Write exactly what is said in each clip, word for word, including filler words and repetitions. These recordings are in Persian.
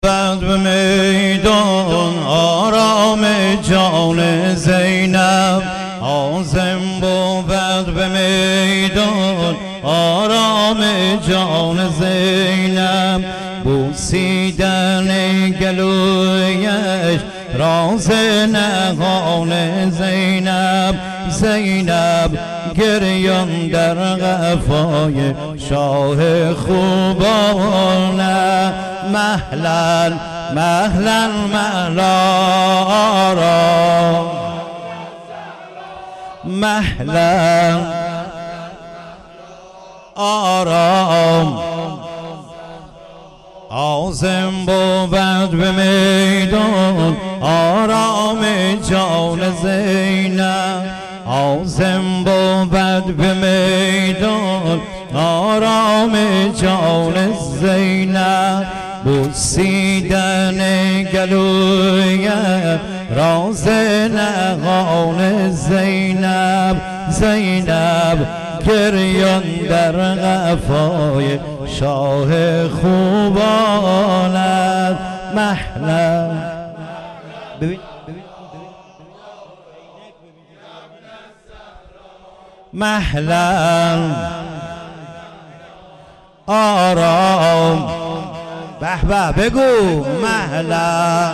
بعد به میدان آرام جان زینب، عازم بود به میدان آرام جان زینب، بوسیدن گلویش راز نهان زینب، زینب گریان در قفای شاه خوبانه، مهلا مهلا مهلا آرام، مهلا آرام، عازم بود به میدان آرام جان زینب، عازم بود به میدان آرام جان زینب، بوسیدن گلوی راز نهان زینب، زینب گریان در قفای شاه خوبانت، مهلا مهلا آرام، به به بگو مهلا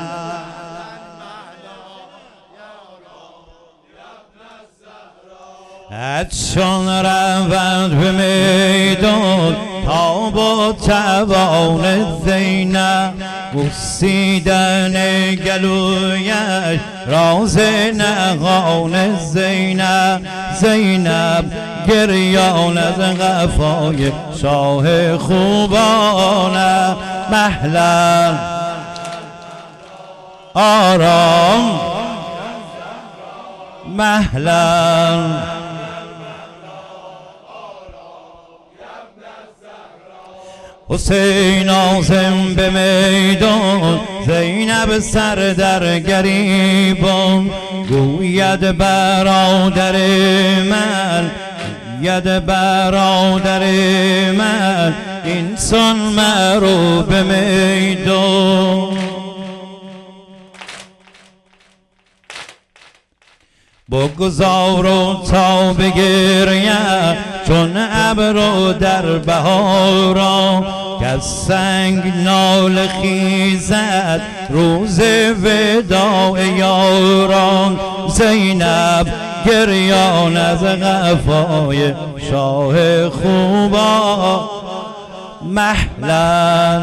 ادشان روند به میدان تا با توان زینب، بوسیدن گلویش راز نهان زینب، زینب گریان از قفای شاه خوبانه، مهلا آرام، مهلا حسین عازم به میدان، زینب سر در گریبان، گوید برادر من، گوید برادر من، انسان مرو به میدان، بگذار تا بگریم چون ابر در بهاران، که از سنگ ناله خیزد روز وداع یاران، زینب گریان از قفای شاه خوبا، مهلا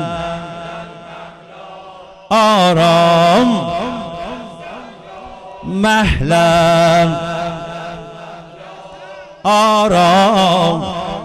آرام، مهلا آرام،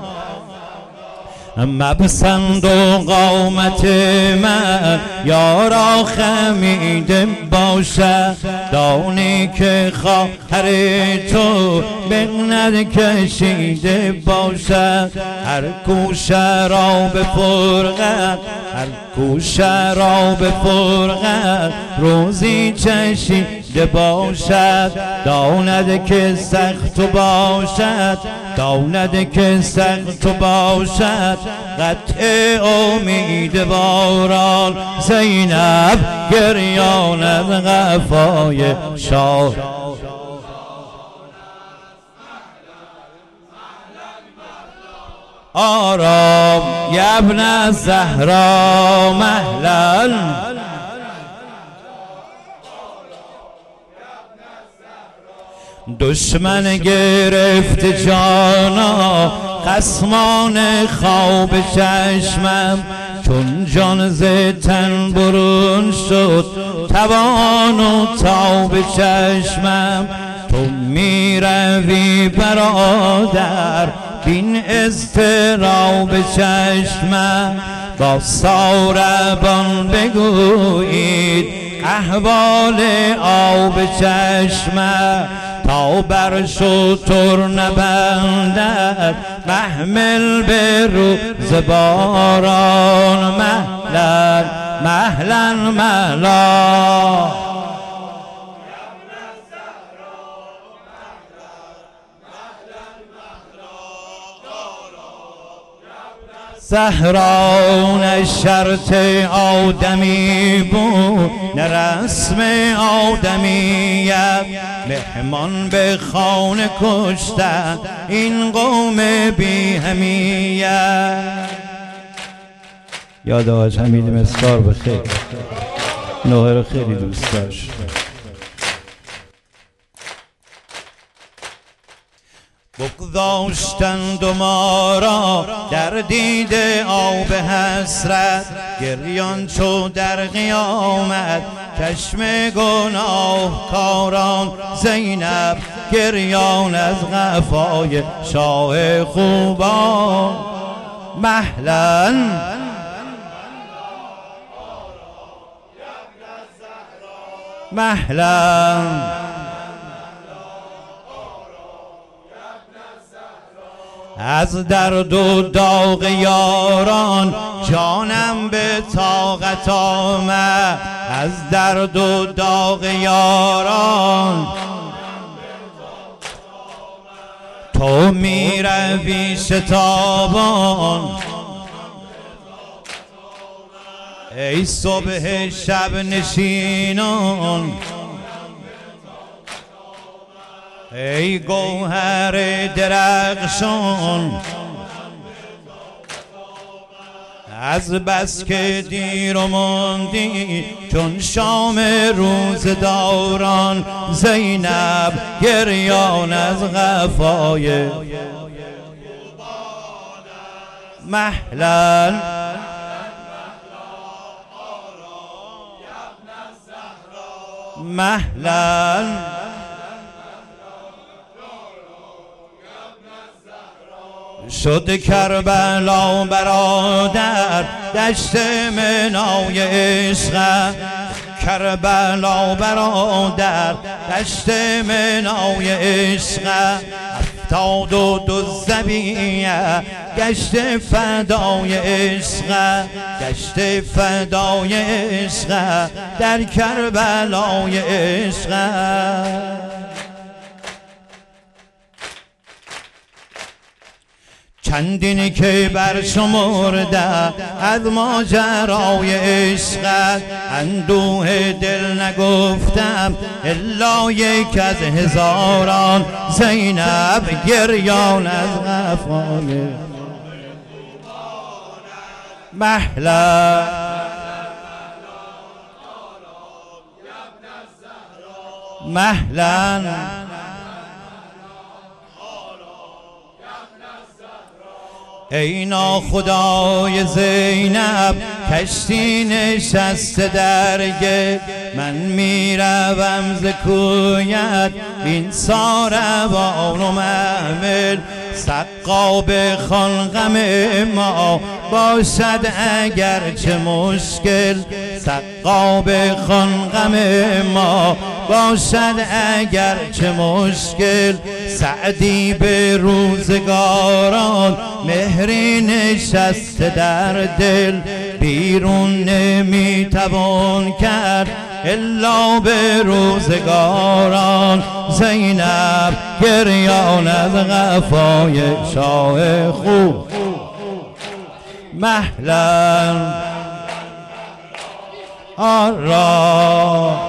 مپسند و قامت من یارا خمیده باشه، دانی که خواهر تو بغنت کشیده باشد، هر کو شراب فرقت، هر کو شراب فرقت روزی چشیده باشد، داند که سخت باشد، داند که سخت باشد قطع امید باران، زینب گریان از قفای شاه، آرام یا ابن زهرا، مهلا دشمن گرفت جانا خصمان خواب چشمم، چون جان ز تن برون شد توان و تاب چشمم، تو می روی برادر بین اضطراب چشمم، با ساربان بگویید احوال آب چشمم، تا بر شتر نبندد محمل به روز باران، مهلا مهلا مهلا زهرا نه شرط آدمی بود نه رسم آدمیت، مهمان به خانه کشتن این قوم بی همیت. یاد آقای حمید مسکار بخیر، نوحه رو خیلی دوست داشت. بگذاشتند و ما را در دید آب حسرت، گریان چو در قیامت چشم گناه کاران. زینب گریان از قفای شاه خوبان. مهلا مهلا از درد و داغ یاران جانم به طاقت آمد. از درد و داغ یاران تو می روی شتابان. ای صبح شب نشینان، ای گوهر درخشان، از بس که دیر و ماندی چون شام روزداران. زینب گریان از قفای مهلا مهلا شد کربلا برادر دشت منای عشق. کربلا برادر دشت منای عشق. افتاد و دو زبیه گشت فدای عشق. گشت فدای عشق در کربلای عشق. چندین که بر شمرده از ماجرای عشقت، اندوه دل نگفتم الا یک از هزاران. زینب گریان از قفای مهلا مهلا ای ناخدای زینب کشتی نشسته درگه. من میروم ز کویت این ساروان و محمل. سقا خان غم ما باشد اگر چه مشکل. سقا خان غم ما باشد اگر چه مشکل. سعدی به روزگاران مهری نشسته در دل. بیرون نمیتوان کرد الا به روزگاران. زینب گریان از قفای شاه خوب مهلا آرا